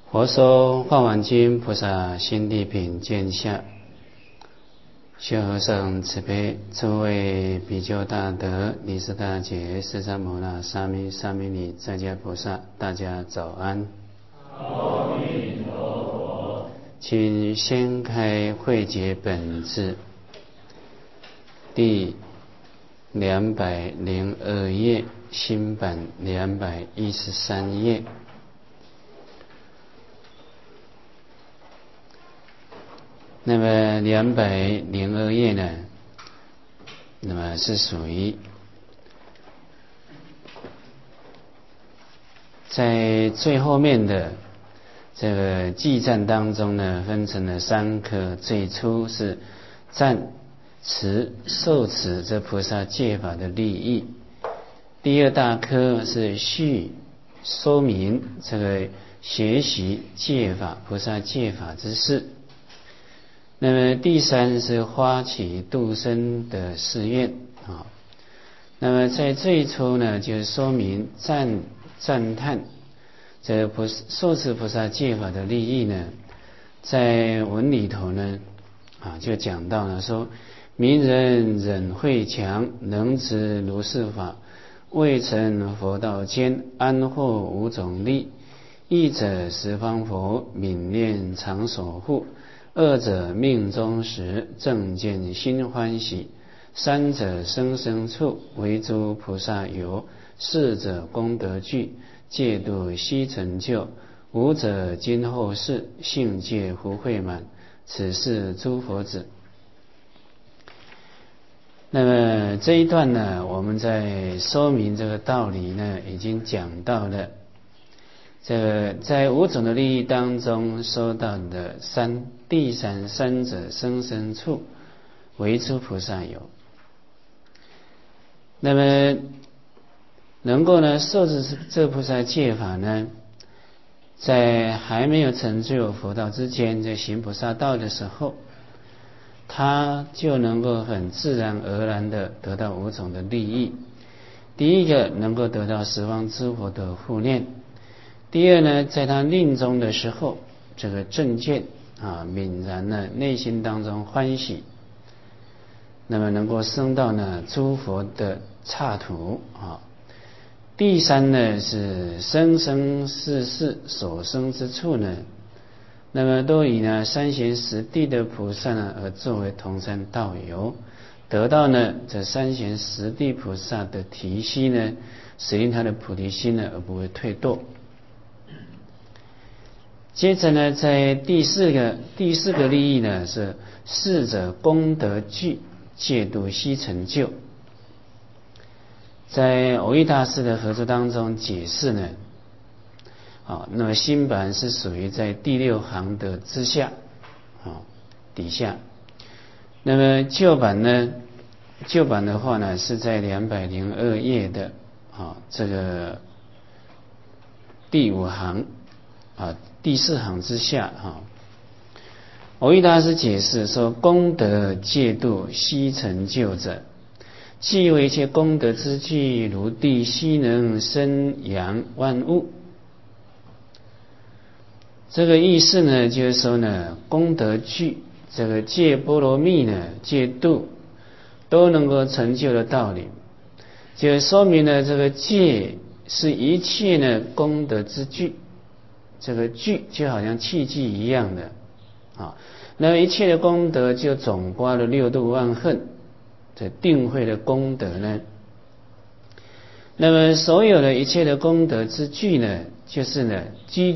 佛说《法华经》菩萨心地品见下，修和尚慈悲，诸位比丘大德、尼师大姐、释迦牟那、沙弥、沙弥尼、在家菩萨，大家早安。 阿弥陀佛。 请先开慧解本志第202页，新版213页。那么202页呢，那么是属于在最后面的这个偈赞当中呢，分成了3科。最初是赞持受持这菩萨戒法的利益，第二大科是序说明这个学习戒法菩萨戒法之事。那么第3是发起度生的誓愿啊。那么在最初呢，就是说明赞叹这个受持菩萨戒法的利益呢，在文里头呢就讲到了说，明人忍慧强，能知如是法，未成佛道间，安获5种利。一者十方佛，泯念常守护；二者命终时，正见心欢喜；三者生生处，为诸菩萨游；四者功德具，戒度悉成就；五者今后世，性戒福慧满。此是诸佛子。那么这一段呢，我们在说明这个道理呢，已经讲到了这个在5种的利益当中说到的第三者生生处，为诸菩萨游。那么能够呢受持这菩萨戒法呢，在还没有成就佛道之前，在行菩萨道的时候，他就能够很自然而然的得到5种的利益。第一个，能够得到十方诸佛的护念；第二呢，在他临终的时候，这个正见泯然呢内心当中欢喜，那么能够升到呢诸佛的刹土第三呢，是生生世世所生之处呢，那么都以呢三贤十地的菩萨呢而作为同参道友，得到呢这三贤十地菩萨的提携呢，使令他的菩提心呢而不会退堕。接着呢，在第四个利益呢，是四者功德具，戒度悉成就。在蕅益大师的合著当中解释呢，那么新版是属于在第6行的之下底下。那么旧版的话呢，是在202页的这个第5行第4行之下蕅益大师解释说，功德戒度悉成就者，即为一切功德之具，如地悉能生养万物。这个意思呢，就是说呢，功德具这个戒波罗蜜呢，戒度都能够成就的道理，就说明了这个戒是一切呢功德之具。这个具就好像器具一样的那么一切的功德就总括了6度万恨这定慧的功德呢。那么所有的一切的功德之具呢，就是呢依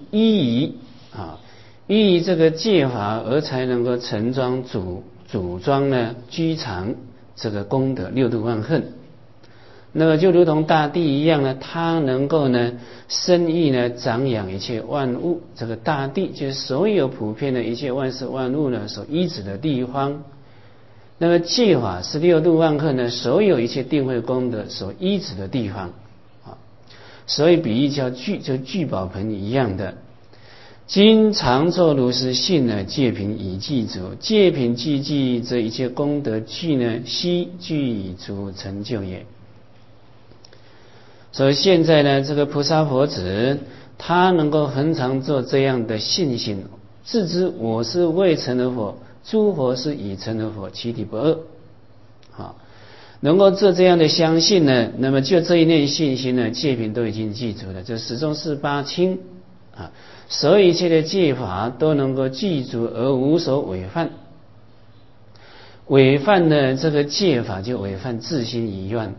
于这个戒法而才能够盛装组装呢居藏这个功德6度万恨。那么就如同大地一样呢，它能够呢生育呢长养一切万物。这个大地就是所有普遍的一切万事万物呢所依止的地方。那么戒法是6度万恨呢所有一切定慧功德所依止的地方所以比喻叫聚，就聚宝盆一样的。今常作如是信呢，戒品已具足，戒品具具，这一切功德具呢，悉具足成就也。所以现在呢，这个菩萨佛子他能够恒常做这样的信心，自知我是未成的佛，诸佛是已成的佛，其体不二。能够做这样的相信呢，那么就这一念信心呢，戒品都已经记住了，这始终是八清所有一切的戒法都能够记住而无所违犯。违犯呢，这个戒法就违犯自心一样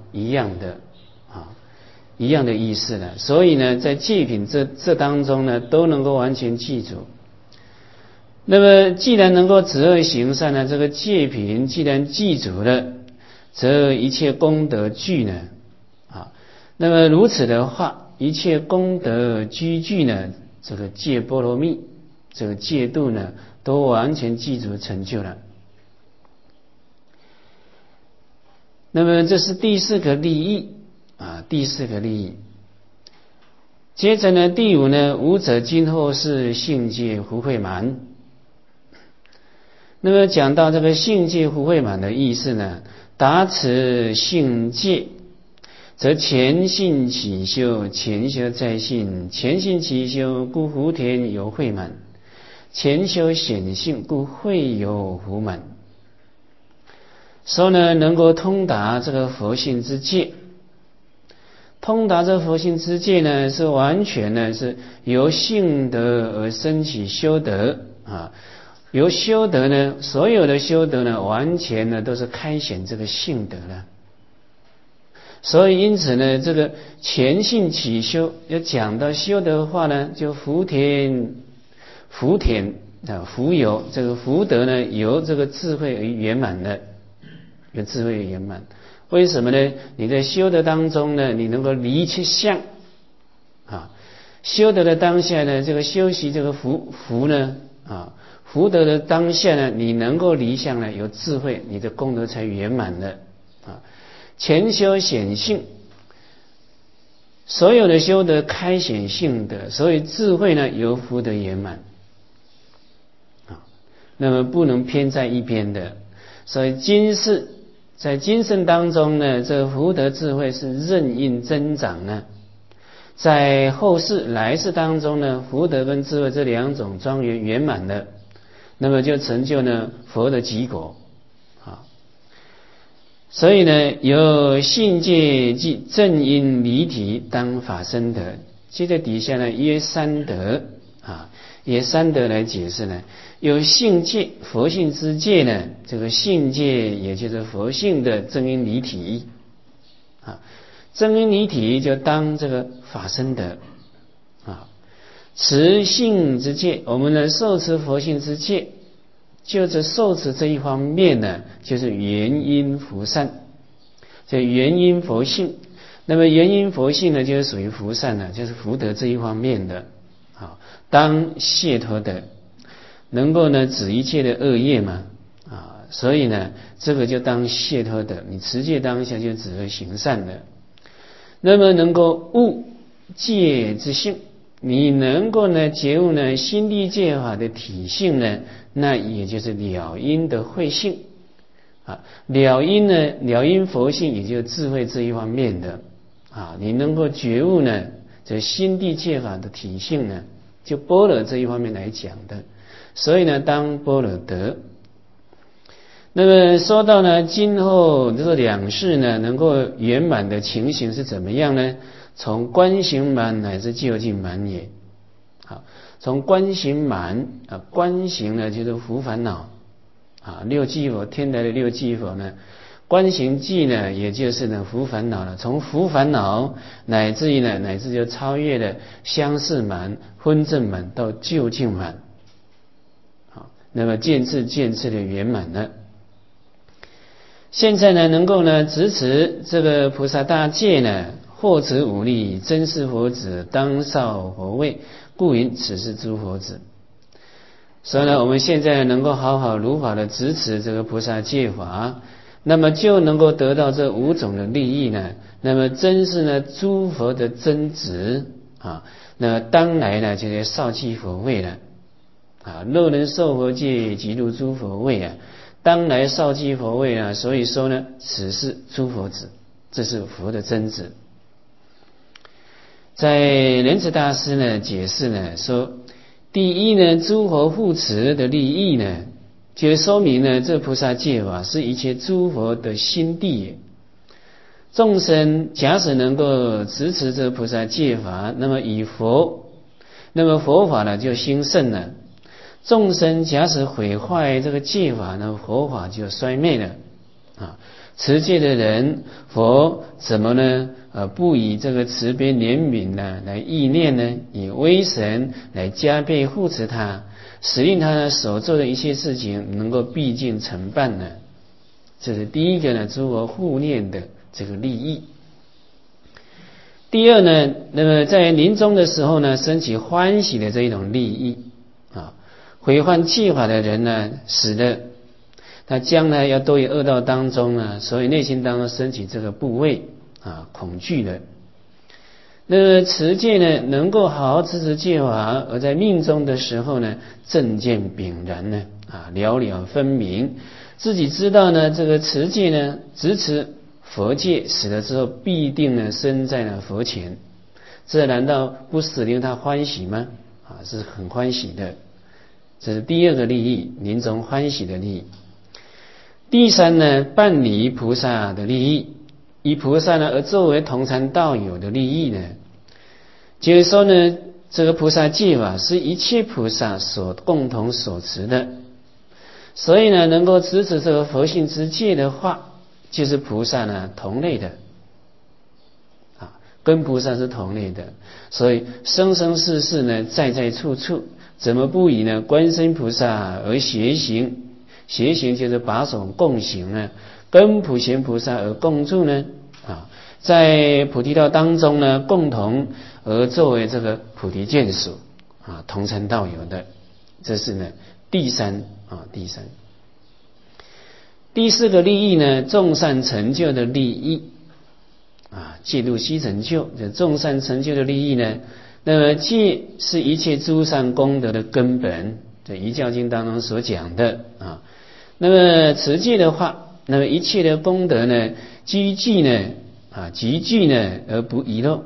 的意思了。所以呢，在戒品这当中呢，都能够完全记住。那么既然能够止恶行善呢，这个戒品既然记住了，则一切功德具呢那么如此的话，一切功德具呢，这个戒波罗蜜，这个戒度呢，都完全记住成就了。那么这是第四个利益第四个利益。接着呢，第五呢，无者今后是性戒福慧满。那么讲到这个性戒福慧满的意思呢，达此性戒，则前信起修，前修在信，前信起修，故福田有慧满；前修显性，故慧有福满。所以呢，能够通达这个佛性之戒，通达这佛性之戒呢，是完全呢是由性德而生起修德由修德呢，所有的修德呢，完全呢都是开显这个性德了。所以因此呢，这个前信起修，要讲到修德的话呢，就福田福有这个福德呢，由这个智慧而圆满的。有智慧圆满，为什么呢？你在修德当中呢，你能够离去相修德的当下呢，这个修习这个福呢福德的当下呢，你能够离相呢，有智慧，你的功德才圆满的前修显性，所有的修德开显性德，所以智慧呢由福德圆满那么不能偏在一边的。所以在今生当中呢，这福德智慧是任运增长呢，在后世来世当中呢，福德跟智慧这两种庄严圆满的，那么就成就呢佛的极果所以呢，有信戒即正因离体当法身德。接着底下呢，约三德约三德来解释呢，有性戒，佛性之戒呢，这个性戒也就是佛性的正因离体正因离体就当这个法身德持性之戒，我们呢受持佛性之戒，就是受持这一方面呢，就是原因福善，这原因佛性。那么原因佛性呢，就是属于福善呢，就是福德这一方面的当解脱的，能够呢止一切的恶业嘛所以呢这个就当解脱的，你持戒当下就止恶行善的。那么能够悟戒之性，你能够呢觉悟呢心地戒法的体性呢，那也就是了因的慧性了因呢，了因佛性也就是智慧这一方面的你能够觉悟呢这心地戒法的体性呢，就般若这一方面来讲的。所以呢当般若德。那么说到呢今后这两世呢能够圆满的情形是怎么样呢？从观行满乃至究竟满也。从观行满观行呢就是伏烦恼六寂佛天台的六寂佛呢，观行寂呢也就是呢伏烦恼了。从伏烦恼乃至于呢乃至就超越了相似满、分正满到究竟满那么渐次的圆满了。现在呢能够呢执持这个菩萨大戒呢，获持五力，真是佛子，当少佛位，故云此是诸佛子。所以呢我们现在能够好好如法的执持这个菩萨戒法，那么就能够得到这五种的利益呢，那么真是呢诸佛的真子那么当来呢就是少寂佛位了若能受佛戒，即入诸佛位当来少寂佛位所以说呢此是诸佛子，这是佛的真子。 在莲池大师呢解释呢说，第一呢，诸佛护持的利益呢，就说明呢，这菩萨戒法是一切诸佛的心地也。众生假使能够持持这菩萨戒法，那么佛法呢就兴盛了。众生假使毁坏这个戒法呢，佛法就衰灭了啊。持戒的人，佛怎么呢？不以这个慈悲怜悯呢来意念呢？以威神来加倍护持他，使令他所做的一切事情能够毕竟成办呢？这是第一个呢，诸佛护念的这个利益。第二呢，那么在临终的时候呢，升起欢喜的这一种利益啊。毁坏戒法的人呢，使得他将来要堕于恶道当中呢，所以内心当中升起这个怖畏啊、恐惧的。那么持戒呢，能够好好持持戒法，而在命中的时候呢，正见炳然呢，了了分明，自己知道呢，这个持戒呢，直持佛戒，死了之后必定呢，身在了佛前。这难道不使令他欢喜吗？是很欢喜的。这是第二个利益，临终欢喜的利益。第三呢，办理菩萨的利益，以菩萨呢而作为同参道友的利益呢，就是说呢，这个菩萨戒法是一切菩萨所共同所持的，所以呢，能够持持这个佛性之戒的话，就是菩萨呢同类的跟菩萨是同类的，所以生生世世呢，在在处处，怎么不以呢观世音菩萨而协行？协行就是把手共行呢，跟普贤菩萨而共住呢在菩提道当中呢，共同而作为这个菩提眷属同参道友的，这是呢第三。第四个利益呢，众善成就的利益戒度悉成就，这众善成就的利益呢，那么戒是一切诸善功德的根本，这遗教经当中所讲的那么持戒的话，那么一切的功德呢，积聚呢而不遗漏。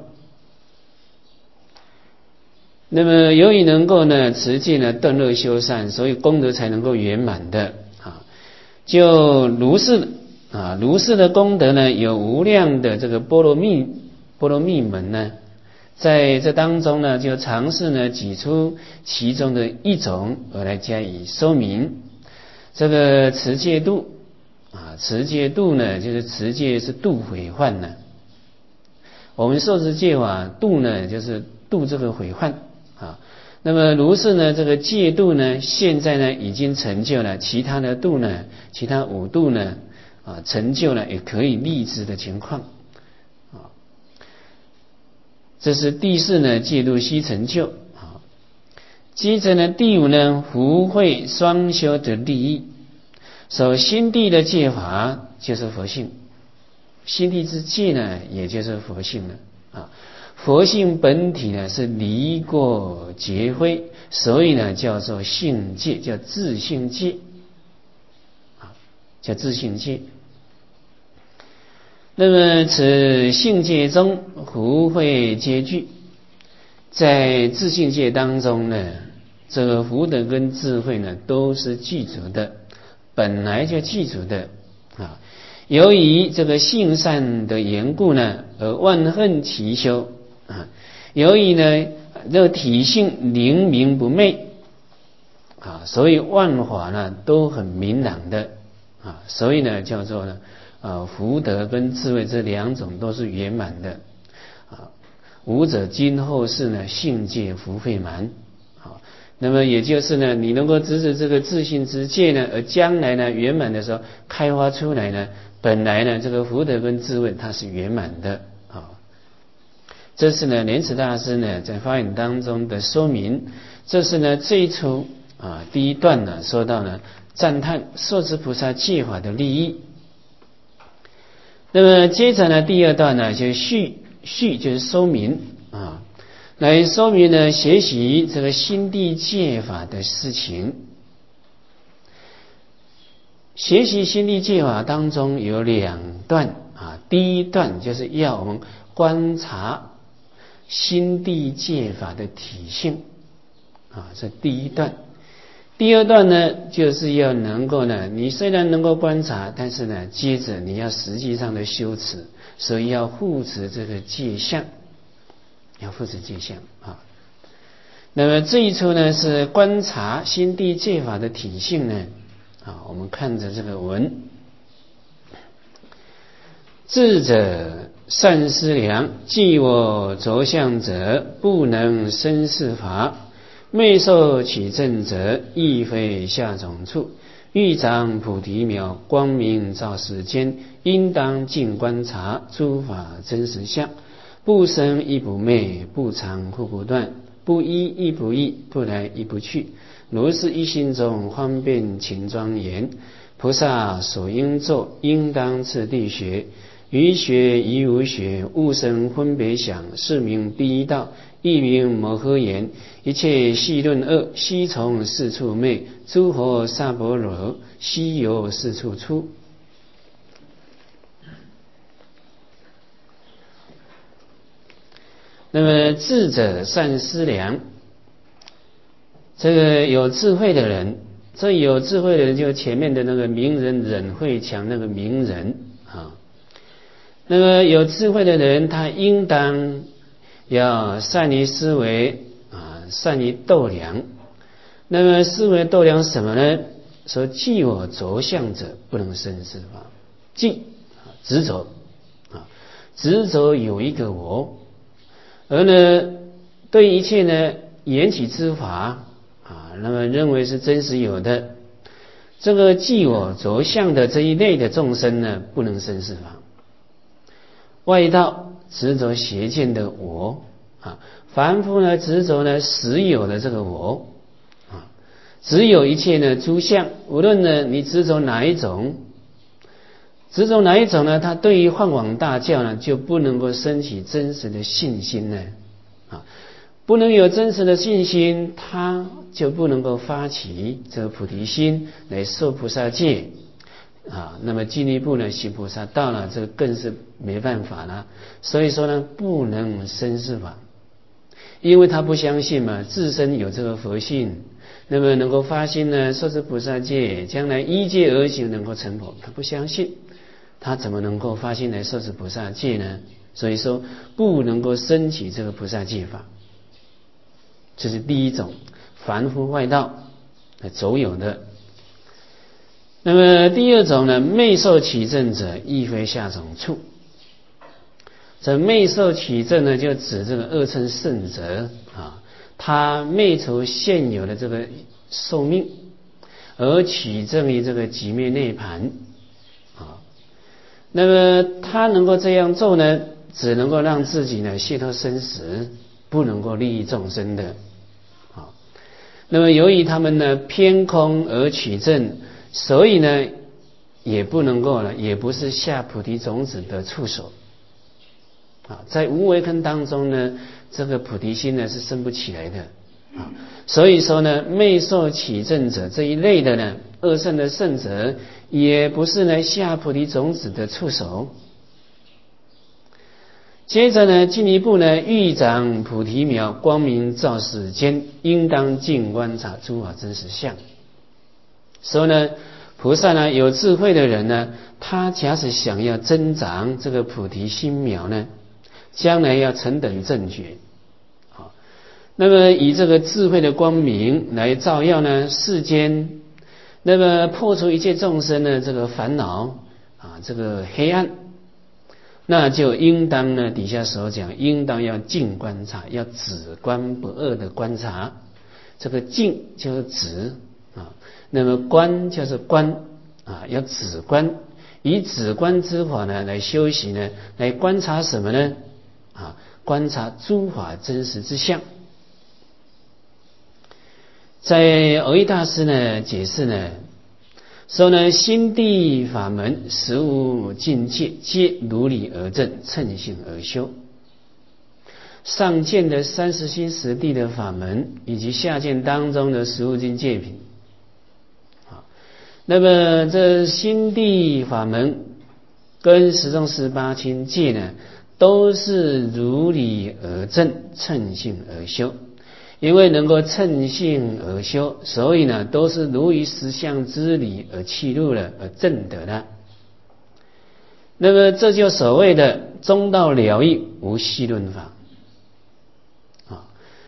那么由于能够呢持戒呢断恶修善，所以功德才能够圆满的就如是的功德呢，有无量的这个波罗蜜门呢，在这当中呢，就尝试呢挤出其中的一种而来加以说明。这个持戒度持戒度呢，就是持戒是度毁患呢。我们受持戒法度呢，就是度这个毁患那么如是呢，这个戒度呢，现在呢已经成就了，其他的度呢，其他五度呢成就了也可以立之的情况这是第四呢，戒度悉成就接着呢，第五呢，福慧双修的利益。守心地的戒法就是佛性，心地之戒呢，也就是佛性了佛性本体呢是离过结非，所以呢叫做性戒，叫自性戒叫自性戒。那么此性戒中福慧皆具，在自性戒当中呢，这个福德跟智慧呢都是具足的，本来就具足的由于这个性善的缘故呢，而万恨齐修由于呢这个体性灵明不昧所以万法呢都很明朗的所以呢叫做呢福德跟智慧这两种都是圆满的吾者今后世呢性戒福慧满那么也就是呢，你能够执持这个自性之戒呢，而将来呢圆满的时候开发出来呢，本来呢这个福德跟智慧它是圆满的这是呢莲池大师呢在发言当中的说明。这是呢最初第一段呢说到呢赞叹受持菩萨戒法的利益。那么接着呢第二段呢就续就是说明来说明呢学习这个心地戒法的事情。学习心地戒法当中有两段第一段就是要我们观察心地戒法的体性这第一段。第二段呢，就是要能够呢，你虽然能够观察，但是呢，接着你要实际上的修持，所以要护持这个戒相，要护持戒相那么这一处呢，是观察心地戒法的体性呢我们看着这个文，智者善思量，即我着相者，不能生是法。昧受起正者，亦非下种处。欲长菩提苗，光明照世间，应当尽观察诸法真实相。不生亦不灭，不常互不断，不依亦不异，不来亦不去。如是一心中方便勤庄严。菩萨所应做，应当次第学。于学于无学，勿生分别想，是名第一道，亦名摩诃言。一切细论恶，悉从四处昧。诸佛萨婆罗，悉由四处出。那么智者善思量，这个有智慧的人，这有智慧的人就前面的那个名人忍慧强那个名人那么有智慧的人，他应当要善于思维善于度量。那么思维度量什么呢？说即我着相者，不能生是法。即执着执着有一个我，而呢对一切呢缘起之法那么认为是真实有的，这个即我着相的这一类的众生呢，不能生是法。外道执着邪见的我凡夫呢执着呢实有的这个我只有一切呢诸相，无论呢你执着哪一种，呢，他对于梵网大教呢就不能够升起真实的信心呢不能有真实的信心，他就不能够发起这个菩提心来受菩萨戒那么进一步呢行菩萨道了，这更是没办法了。所以说呢，不能生是法，因为他不相信嘛，自身有这个佛性，那么能够发心呢受持菩萨戒，将来依戒而行能够成佛，他不相信，他怎么能够发心来受持菩萨戒呢？所以说不能够升起这个菩萨戒法，这是第一种凡夫外道走有的。那么第二种呢，昧受起正者，亦非下种处。这昧受起正呢，就指这个二乘圣者他昧除现有的这个寿命，而起正于这个寂灭涅槃那么他能够这样做呢，只能够让自己呢解脱生死，不能够利益众生的那么由于他们呢偏空而起正，所以呢也不能够呢，也不是下菩提种子的触手在无为根当中呢，这个菩提心呢是生不起来的所以说呢，昧受起正者这一类的呢，二乘的圣者，也不是呢下菩提种子的触手。接着呢，进一步呢，欲长菩提苗，光明照世间，应当尽观察诸法真实相。所以呢，菩萨呢有智慧的人呢，他假使想要增长这个菩提心苗呢，将来要成等正觉那么以这个智慧的光明来照耀呢世间，那么破除一切众生的这个烦恼这个黑暗，那就应当呢底下所讲，应当要静观察，要止观不二的观察。这个静就是止那么观就是观要止观，以止观之法呢来修习呢，来观察什么呢观察诸法真实之相。在蕅益大师呢解释呢说呢，心地法门实无境界，皆如理而证，称性而修。上见的30心实地的法门，以及下见当中的实无境界品那么这心地法门跟十众18轻戒呢， 都是如理而证，乘性而修。因为能够乘性而修，所以呢，都是如于实相之理而契入了，而证得了。那么这就所谓的中道了义，无戏论法。